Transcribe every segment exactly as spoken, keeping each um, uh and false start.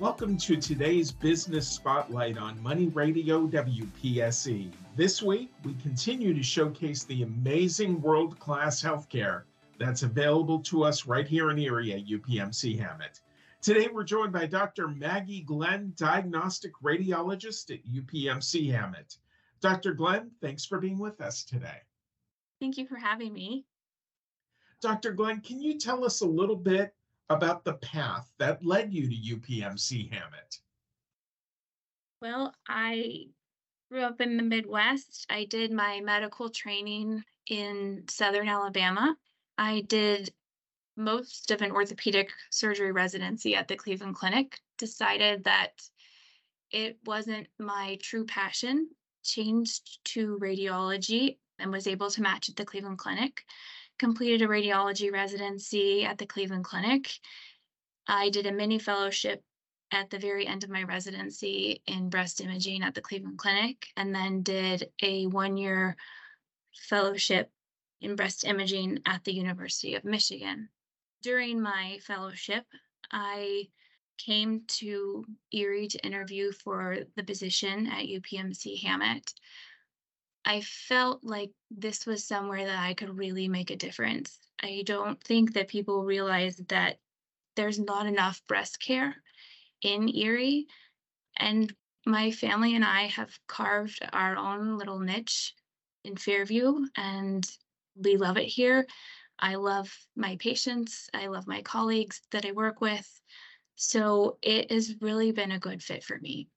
Welcome to today's Business Spotlight on Money Radio W P S E. This week, we continue to showcase the amazing world-class healthcare that's available to us right here in Erie at U P M C Hammett. Today, we're joined by Doctor Maggie Glenn, diagnostic radiologist at U P M C Hammett. Doctor Glenn, thanks for being with us today. Thank you for having me. Doctor Glenn, can you tell us a little bit about the path that led you to U P M C Hammett? Well, I grew up in the Midwest. I did my medical training in Southern Alabama. I did most of an orthopedic surgery residency at the Cleveland Clinic, decided that it wasn't my true passion, changed to radiology and was able to match at the Cleveland Clinic. Completed a radiology residency at the Cleveland Clinic. I did a mini fellowship at the very end of my residency in breast imaging at the Cleveland Clinic, and then did a one-year fellowship in breast imaging at the University of Michigan. During my fellowship, I came to Erie to interview for the position at U P M C Hammett. I felt like this was somewhere that I could really make a difference. I don't think that people realize that there's not enough breast care in Erie. And my family and I have carved our own little niche in Fairview, and we love it here. I love my patients. I love my colleagues that I work with. So it has really been a good fit for me.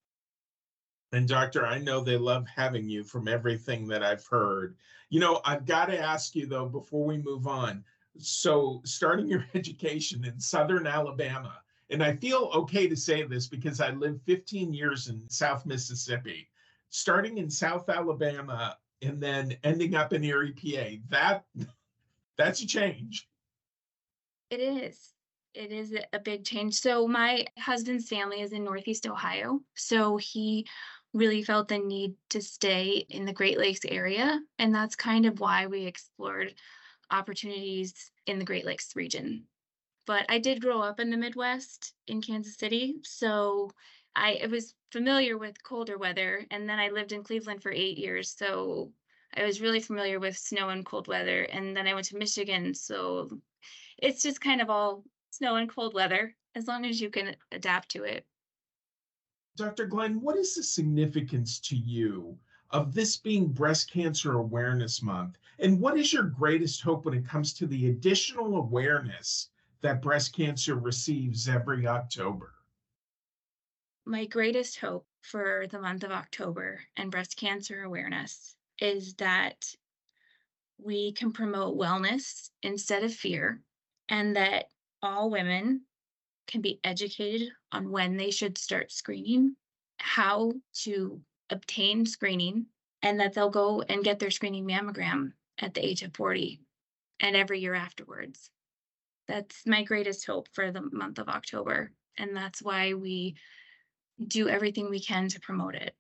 And doctor, I know they love having you from everything that I've heard. You know, I've got to ask you though, before we move on. So starting your education in Southern Alabama, and I feel okay to say this because I lived fifteen years in South Mississippi, starting in South Alabama and then ending up in Erie, P A, that, that's a change. It is. It is a big change. So my husband's family is in Northeast Ohio. So he really felt the need to stay in the Great Lakes area. And that's kind of why we explored opportunities in the Great Lakes region. But I did grow up in the Midwest in Kansas City. So I was familiar with colder weather. And then I lived in Cleveland for eight years. So I was really familiar with snow and cold weather. And then I went to Michigan. So it's just kind of all snow and cold weather, as long as you can adapt to it. Doctor Glenn, what is the significance to you of this being Breast Cancer Awareness Month? And what is your greatest hope when it comes to the additional awareness that breast cancer receives every October? My greatest hope for the month of October and breast cancer awareness is that we can promote wellness instead of fear, and that all women can be educated on when they should start screening, how to obtain screening, and that they'll go and get their screening mammogram at the age of forty and every year afterwards. That's my greatest hope for the month of October. And that's why we do everything we can to promote it.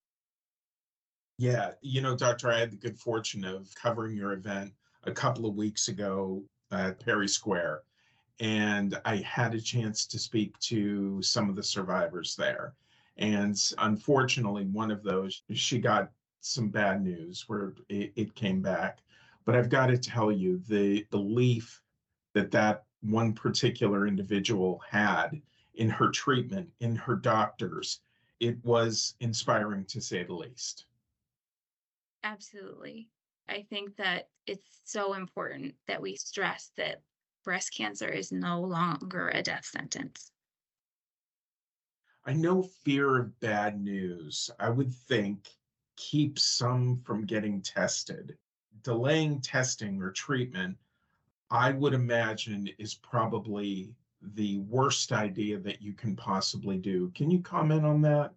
Yeah, you know, doctor, I had the good fortune of covering your event a couple of weeks ago at Perry Square. And I had a chance to speak to some of the survivors there. And unfortunately, one of those, she got some bad news where it, it came back. But I've got to tell you, the belief that that one particular individual had in her treatment, in her doctors, it was inspiring to say the least. Absolutely. I think that it's so important that we stress that breast cancer is no longer a death sentence. I know fear of bad news, I would think, keeps some from getting tested. Delaying testing or treatment, I would imagine, is probably the worst idea that you can possibly do. Can you comment on that?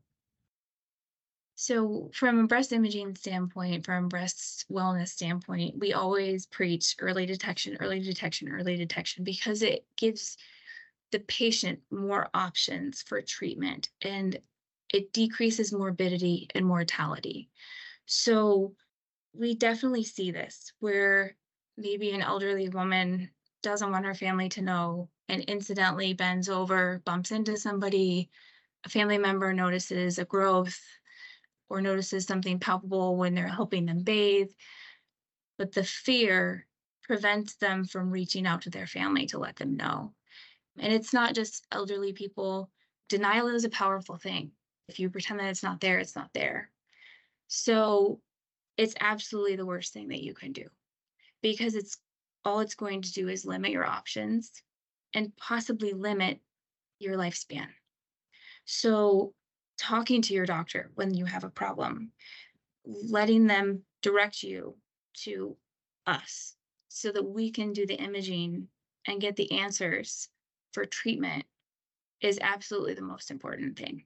So from a breast imaging standpoint, from a breast wellness standpoint, we always preach early detection, early detection, early detection, because it gives the patient more options for treatment and it decreases morbidity and mortality. So we definitely see this where maybe an elderly woman doesn't want her family to know and incidentally bends over, bumps into somebody, a family member notices a growth or notices something palpable when they're helping them bathe, but the fear prevents them from reaching out to their family to let them know. And it's not just elderly people. Denial is a powerful thing. If you pretend that it's not there, it's not there. So it's absolutely the worst thing that you can do because it's all it's going to do is limit your options and possibly limit your lifespan. So talking to your doctor when you have a problem, letting them direct you to us so that we can do the imaging and get the answers for treatment is absolutely the most important thing.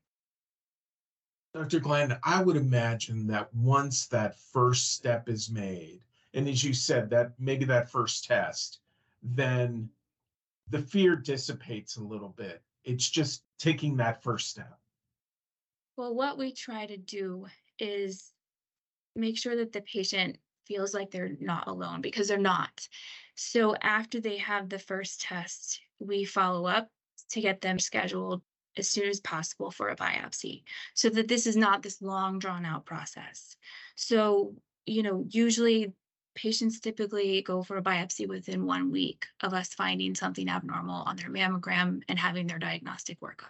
doctor Glenn, I would imagine that once that first step is made, and as you said, that maybe that first test, then the fear dissipates a little bit. It's just taking that first step. Well, what we try to do is make sure that the patient feels like they're not alone because they're not. So after they have the first test, we follow up to get them scheduled as soon as possible for a biopsy so that this is not this long drawn out process. So, you know, usually patients typically go for a biopsy within one week of us finding something abnormal on their mammogram and having their diagnostic workup.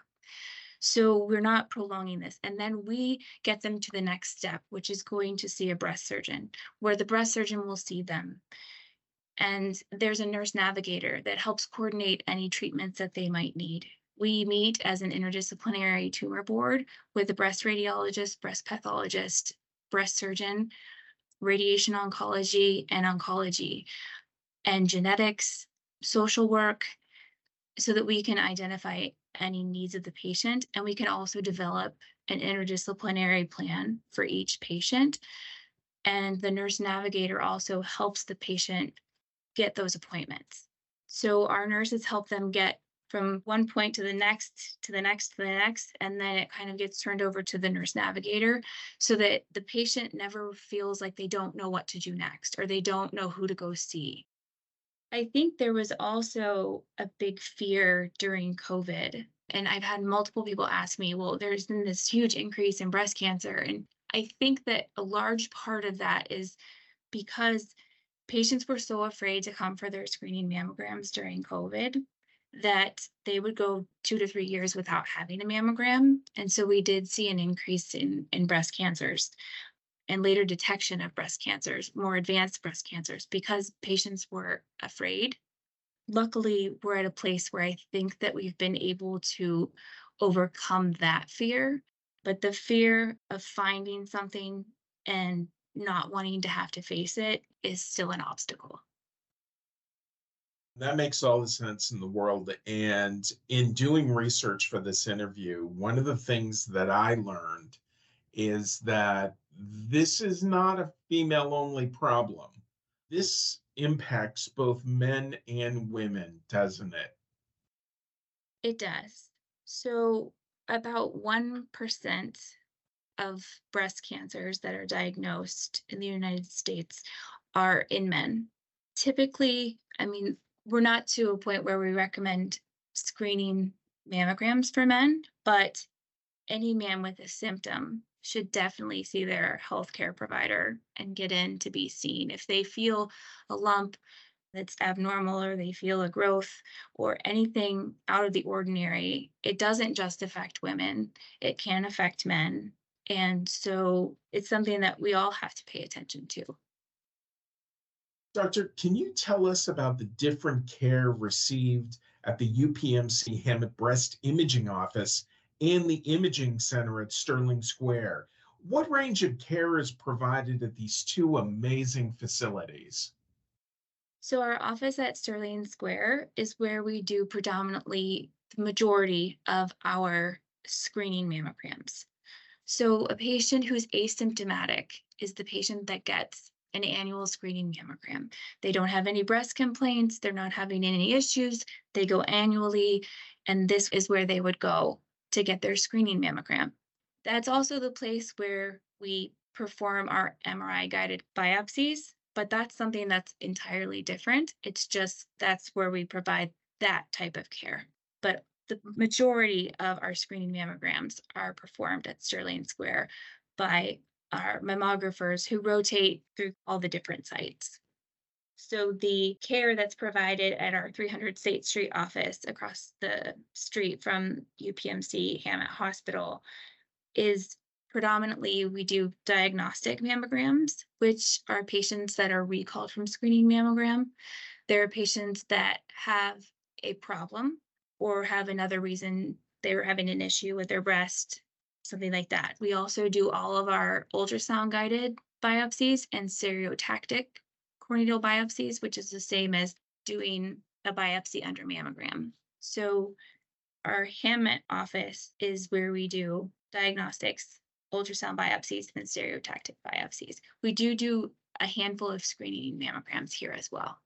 So we're not prolonging this. And then we get them to the next step, which is going to see a breast surgeon, where the breast surgeon will see them. And there's a nurse navigator that helps coordinate any treatments that they might need. We meet as an interdisciplinary tumor board with a breast radiologist, breast pathologist, breast surgeon, radiation oncology, and oncology, and genetics, social work, so that we can identify any needs of the patient. And we can also develop an interdisciplinary plan for each patient. And the nurse navigator also helps the patient get those appointments. So our nurses help them get from one point to the next, to the next, to the next, and then it kind of gets turned over to the nurse navigator so that the patient never feels like they don't know what to do next or they don't know who to go see. I think there was also a big fear during COVID. And I've had multiple people ask me, well, there's been this huge increase in breast cancer. And I think that a large part of that is because patients were so afraid to come for their screening mammograms during COVID that they would go two to three years without having a mammogram. And so we did see an increase in, in breast cancers and later detection of breast cancers, more advanced breast cancers, because patients were afraid. Luckily, we're at a place where I think that we've been able to overcome that fear. But the fear of finding something and not wanting to have to face it is still an obstacle. That makes all the sense in the world. And in doing research for this interview, one of the things that I learned is that this is not a female only problem. This impacts both men and women, doesn't it? It does. So, about one percent of breast cancers that are diagnosed in the United States are in men. Typically, I mean, we're not to a point where we recommend screening mammograms for men, but any man with a symptom should definitely see their healthcare provider and get in to be seen. If they feel a lump that's abnormal or they feel a growth or anything out of the ordinary, it doesn't just affect women, it can affect men. And so it's something that we all have to pay attention to. Doctor, can you tell us about the different care received at the U P M C Hammett Breast Imaging Office and the Imaging Center at Sterling Square? What range of care is provided at these two amazing facilities? So our office at Sterling Square is where we do predominantly the majority of our screening mammograms. So a patient who's asymptomatic is the patient that gets an annual screening mammogram. They don't have any breast complaints, they're not having any issues, they go annually, and this is where they would go to get their screening mammogram. That's also the place where we perform our M R I guided biopsies, but that's something that's entirely different. It's just that's where we provide that type of care. But the majority of our screening mammograms are performed at Sterling Square by our mammographers who rotate through all the different sites. So the care that's provided at our three hundred State Street office across the street from U P M C Hammett Hospital is predominantly we do diagnostic mammograms, which are patients that are recalled from screening mammogram. There are patients that have a problem or have another reason they're having an issue with their breast, something like that. We also do all of our ultrasound guided biopsies and stereotactic corneal biopsies, which is the same as doing a biopsy under mammogram. So our Hammett office is where we do diagnostics, ultrasound biopsies, and stereotactic biopsies. We do do a handful of screening mammograms here as well.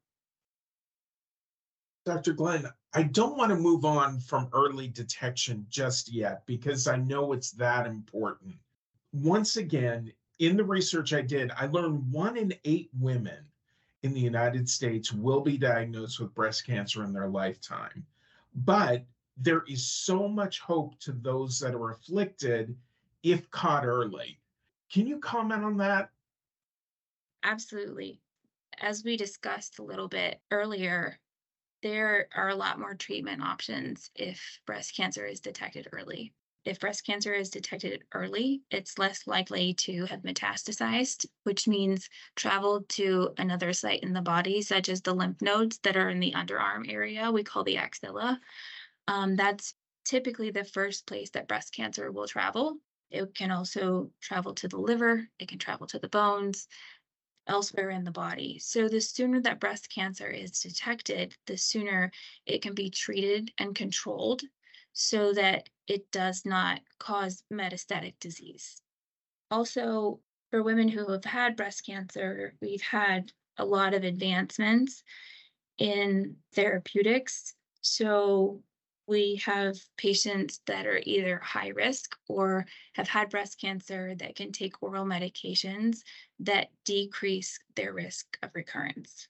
Doctor Glenn, I don't want to move on from early detection just yet because I know it's that important. Once again, in the research I did, I learned one in eight women in the United States will be diagnosed with breast cancer in their lifetime. But there is so much hope to those that are afflicted if caught early. Can you comment on that? Absolutely. As we discussed a little bit earlier, there are a lot more treatment options if breast cancer is detected early. If breast cancer is detected early, it's less likely to have metastasized, which means travel to another site in the body, such as the lymph nodes that are in the underarm area, we call the axilla. Um, that's typically the first place that breast cancer will travel. It can also travel to the liver, it can travel to the bones, elsewhere in the body. So the sooner that breast cancer is detected, the sooner it can be treated and controlled so that it does not cause metastatic disease. Also, for women who have had breast cancer, we've had a lot of advancements in therapeutics. So we have patients that are either high risk or have had breast cancer that can take oral medications that decrease their risk of recurrence.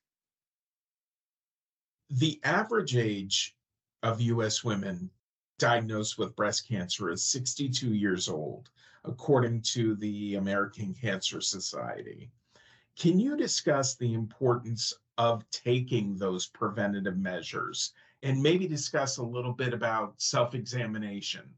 The average age of U S women diagnosed with breast cancer is sixty-two years old, according to the American Cancer Society. Can you discuss the importance of taking those preventative measures and maybe discuss a little bit about self-examination?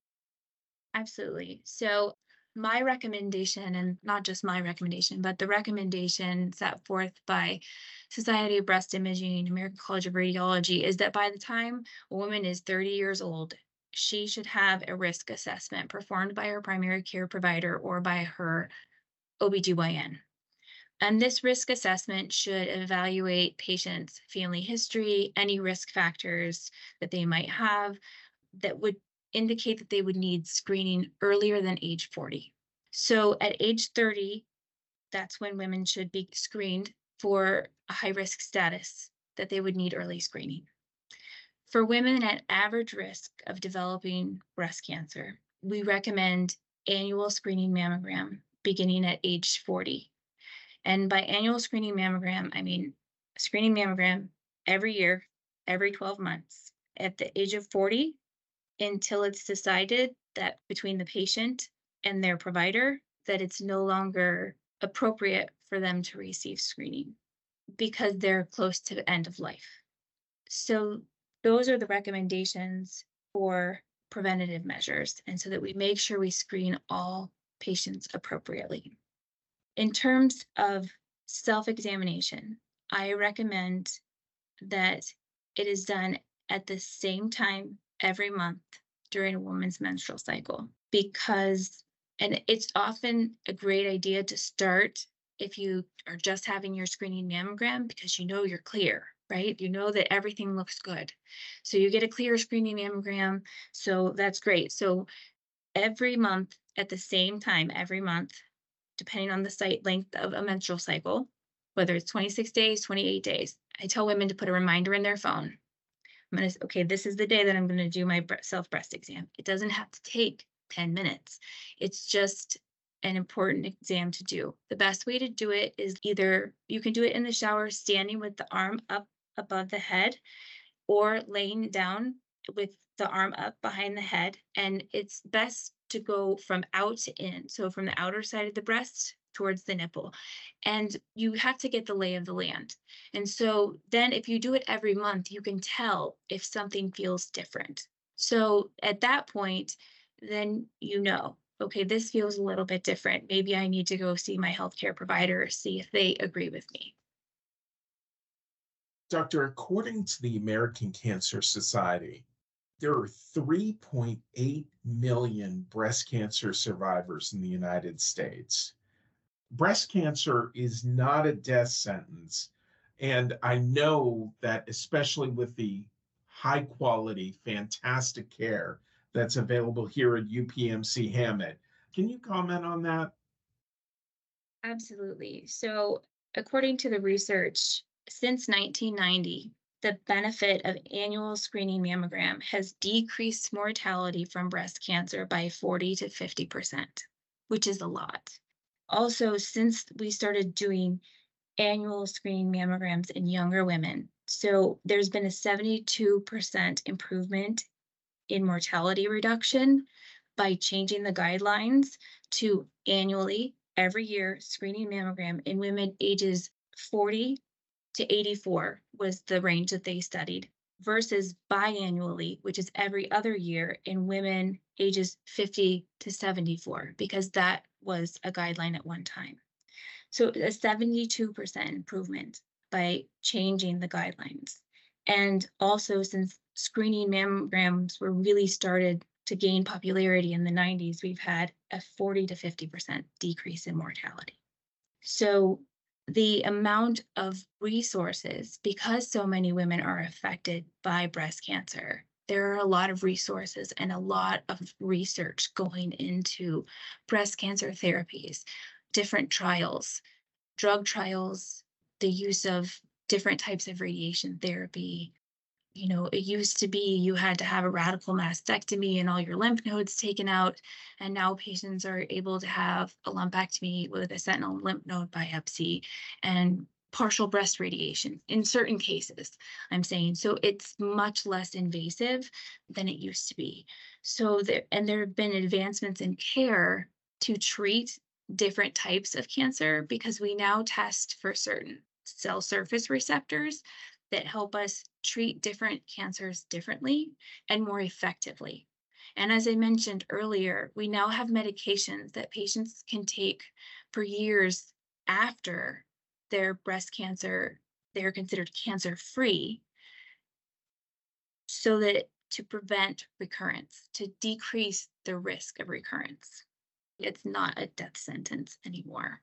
Absolutely. So my recommendation, and not just my recommendation, but the recommendation set forth by Society of Breast Imaging, American College of Radiology, is that by the time a woman is thirty years old, she should have a risk assessment performed by her primary care provider or by her O B G Y N. And this risk assessment should evaluate patients' family history, any risk factors that they might have that would indicate that they would need screening earlier than age forty. So at age thirty, that's when women should be screened for a high risk status that they would need early screening. For women at average risk of developing breast cancer, we recommend annual screening mammogram beginning at age forty. And by annual screening mammogram, I mean screening mammogram every year, every twelve months. At the age of forty, until it's decided that between the patient and their provider that it's no longer appropriate for them to receive screening because they're close to the end of life. So those are the recommendations for preventative measures, and so that we make sure we screen all patients appropriately. In terms of self-examination, I recommend that it is done at the same time every month during a woman's menstrual cycle, because, and it's often a great idea to start if you are just having your screening mammogram because you know you're clear, right? You know that everything looks good. So you get a clear screening mammogram. So that's great. So every month at the same time, every month, depending on the site length of a menstrual cycle, whether it's twenty-six days, twenty-eight days, I tell women to put a reminder in their phone. I'm going to, okay, this is the day that I'm going to do my self breast exam. It doesn't have to take ten minutes. It's just an important exam to do. The best way to do it is either you can do it in the shower, standing with the arm up above the head, or laying down with the arm up behind the head. And it's best to go from out to in. So from the outer side of the breast towards the nipple. And you have to get the lay of the land. And so then if you do it every month, you can tell if something feels different. So at that point, then you know, okay, this feels a little bit different. Maybe I need to go see my healthcare provider, see if they agree with me. Doctor, according to the American Cancer Society, there are three point eight million breast cancer survivors in the United States. Breast cancer is not a death sentence. And I know that, especially with the high quality, fantastic care that's available here at U P M C Hammett. Can you comment on that? Absolutely. So, according to the research, since nineteen ninety, the benefit of annual screening mammogram has decreased mortality from breast cancer by forty to fifty percent, which is a lot. Also, since we started doing annual screening mammograms in younger women, so there's been a seventy-two percent improvement in mortality reduction by changing the guidelines to annually, every year, screening mammogram in women ages forty to eighty-four was the range that they studied, versus biannually, which is every other year in women ages fifty to seventy-four, because that was a guideline at one time. So a seventy-two percent improvement by changing the guidelines. And also, since screening mammograms were really started to gain popularity in the nineties, we've had a forty to fifty percent decrease in mortality. So the amount of resources, because so many women are affected by breast cancer, there are a lot of resources and a lot of research going into breast cancer therapies, different trials, drug trials, the use of different types of radiation therapy. You know, it used to be you had to have a radical mastectomy and all your lymph nodes taken out. And now patients are able to have a lumpectomy with a sentinel lymph node biopsy and partial breast radiation in certain cases, I'm saying. So it's much less invasive than it used to be. So there, and there have been advancements in care to treat different types of cancer because we now test for certain cell surface receptors that help us treat different cancers differently and more effectively. And as I mentioned earlier, we now have medications that patients can take for years after their breast cancer, they're considered cancer free, so that to prevent recurrence, to decrease the risk of recurrence. It's not a death sentence anymore.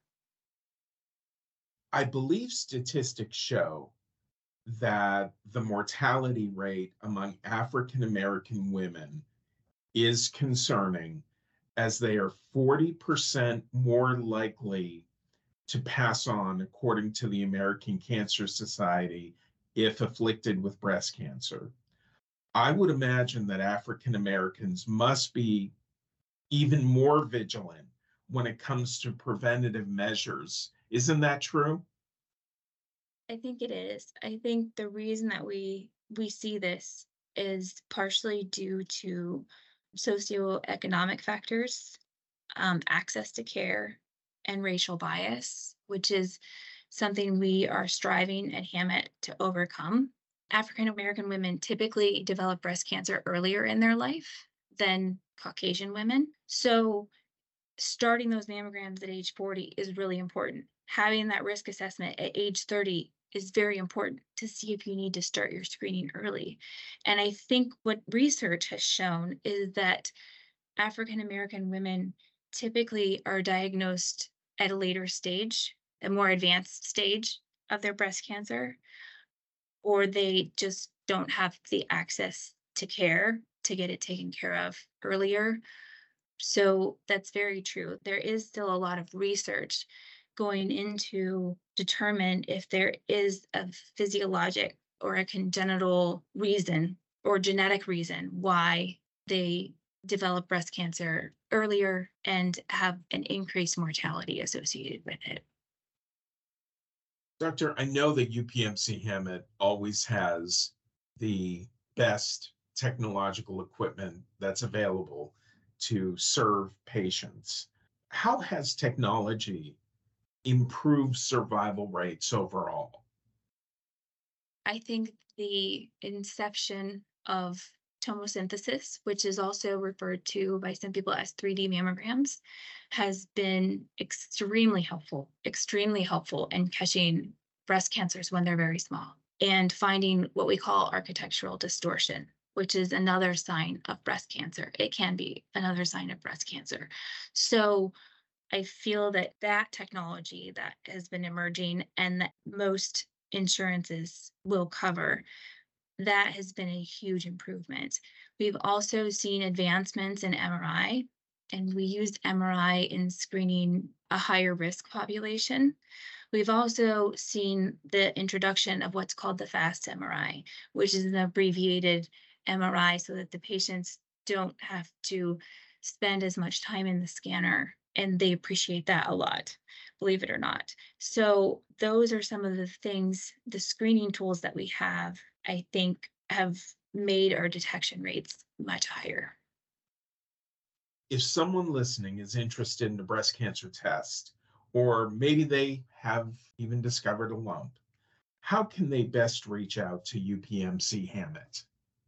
I believe statistics show that the mortality rate among African American women is concerning, as they are forty percent more likely to pass on, according to the American Cancer Society, if afflicted with breast cancer. I would imagine that African Americans must be even more vigilant when it comes to preventative measures. Isn't that true? I think it is. I think the reason that we we see this is partially due to socioeconomic factors, um, access to care, and racial bias, which is something we are striving at Hammett to overcome. African American women typically develop breast cancer earlier in their life than Caucasian women. So starting those mammograms at age forty is really important. Having that risk assessment at age thirty is very important to see if you need to start your screening early. And I think what research has shown is that African American women typically are diagnosed at a later stage, a more advanced stage of their breast cancer, or they just don't have the access to care to get it taken care of earlier. So that's very true. There is still a lot of research going into determine if there is a physiologic or a congenital reason or genetic reason why they develop breast cancer earlier and have an increased mortality associated with it. Doctor, I know that U P M C Hammett always has the best technological equipment that's available to serve patients. How has technology improved survival rates overall? I think the inception of tomosynthesis, which is also referred to by some people as three D mammograms, has been extremely helpful, extremely helpful in catching breast cancers when they're very small and finding what we call architectural distortion, which is another sign of breast cancer. It can be another sign of breast cancer. So I feel that that technology that has been emerging and that most insurances will cover, that has been a huge improvement. We've also seen advancements in M R I, and we used M R I in screening a higher risk population. We've also seen the introduction of what's called the FAST M R I, which is an abbreviated M R I so that the patients don't have to spend as much time in the scanner, and they appreciate that a lot, believe it or not. So those are some of the things, the screening tools that we have, I think, have made our detection rates much higher. If someone listening is interested in a breast cancer test, or maybe they have even discovered a lump, how can they best reach out to U P M C Hammett?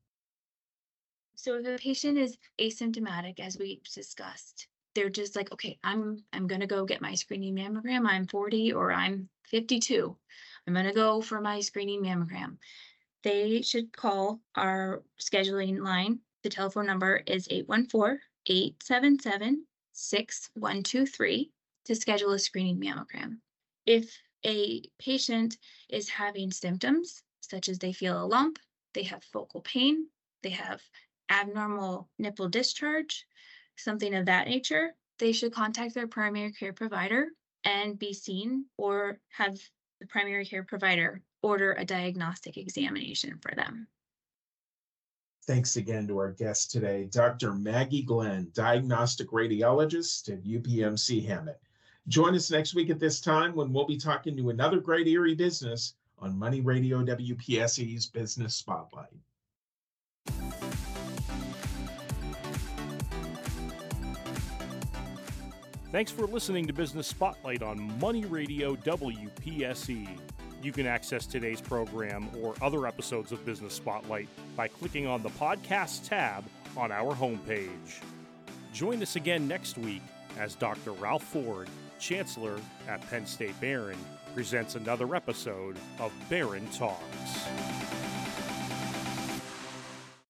So if a patient is asymptomatic, as we discussed, they're just like, okay, I'm I'm gonna go get my screening mammogram. I'm forty or I'm fifty-two. I'm gonna go for my screening mammogram. They should call our scheduling line. The telephone number is eight one four, eight seven seven, six one two three to schedule a screening mammogram. If a patient is having symptoms, such as they feel a lump, they have focal pain, they have abnormal nipple discharge, something of that nature, they should contact their primary care provider and be seen, or have the primary care provider order a diagnostic examination for them. Thanks again to our guest today, Doctor Maggie Glenn, diagnostic radiologist at U P M C Hammett. Join us next week at this time when we'll be talking to another great Erie business on Money Radio W P S E's Business Spotlight. Thanks for listening to Business Spotlight on Money Radio W P S E. You can access today's program or other episodes of Business Spotlight by clicking on the Podcasts tab on our homepage. Join us again next week as Doctor Ralph Ford, Chancellor at Penn State Barron, presents another episode of Barron Talks.